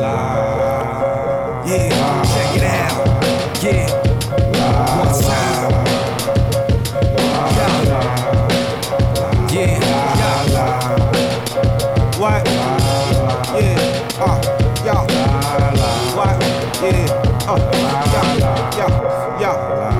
Yeah, check it out. Yeah, one time. Yeah, what? Yeah, yo. What? Yeah,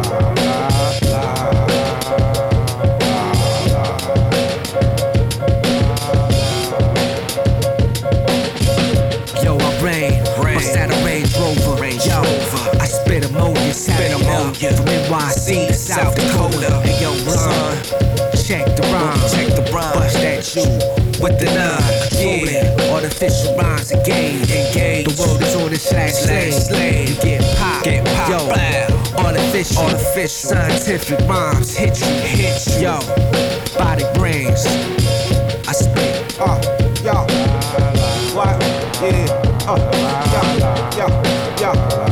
Yo, I rain. Bust out a Range Rover. Yo, I spit ammonia. From NYC to South Dakota. Hey, yo, son, check the rhyme. Bust that you with the nine. Controlling artificial rhymes engage. The world is on its last lane. You get pop. Yo, artificial. Scientific rhymes hit you. Yo, body brains. I spit. Yo. What? Yeah. Yo.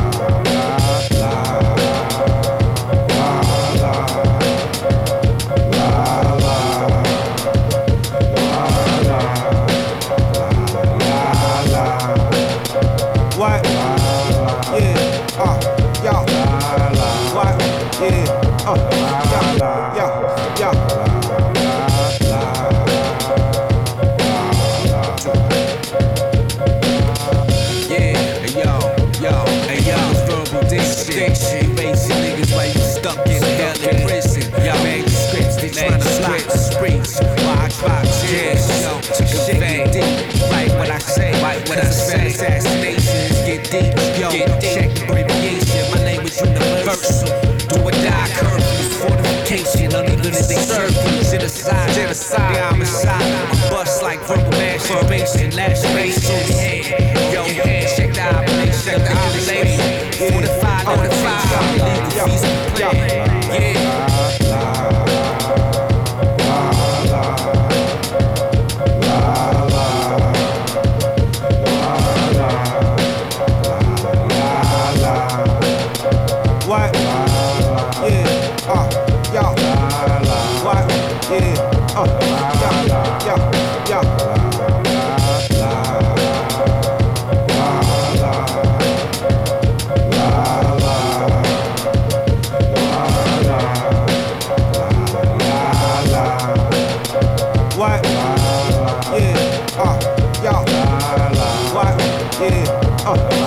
What? Yeah. Yo. What? Yeah. Yo. Distinction, basic niggas while you stuck in hell in prison. Y'all manuscripts, they tryna block the streets. While I drop jams, yo, shit get deep. Write what I say, assassinations get deep. Yo, check the abbreviation, my name is universal. Do or die, curfews, fortification, unlimited circles, genocide, homicide. I bust like verbal masturbation, laceration. Yo, check the ovulation. Fortified, legal fees and plan. Yeah. What? Yeah. Yo. What? Yeah. Yo. What? Yeah. Yo. What? Yeah.